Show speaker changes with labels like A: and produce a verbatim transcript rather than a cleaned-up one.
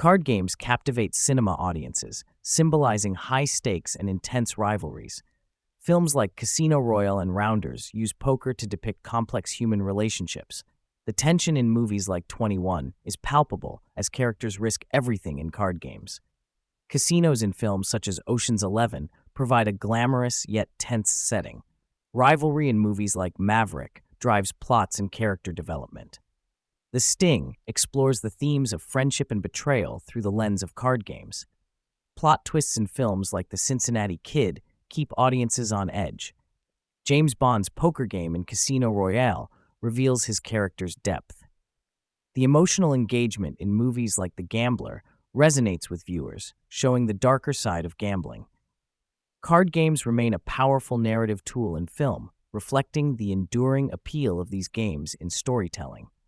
A: Card games captivate cinema audiences, symbolizing high stakes and intense rivalries. Films like Casino Royale and Rounders use poker to depict complex human relationships. The tension in movies like twenty-one is palpable as characters risk everything in card games. Casinos in films such as Ocean's Eleven provide a glamorous yet tense setting. Rivalry in movies like Maverick drives plots and character development. The Sting explores the themes of friendship and betrayal through the lens of card games. Plot twists in films like The Cincinnati Kid keep audiences on edge. James Bond's poker game in Casino Royale reveals his character's depth. The emotional engagement in movies like The Gambler resonates with viewers, showing the darker side of gambling. Card games remain a powerful narrative tool in film, reflecting the enduring appeal of these games in storytelling.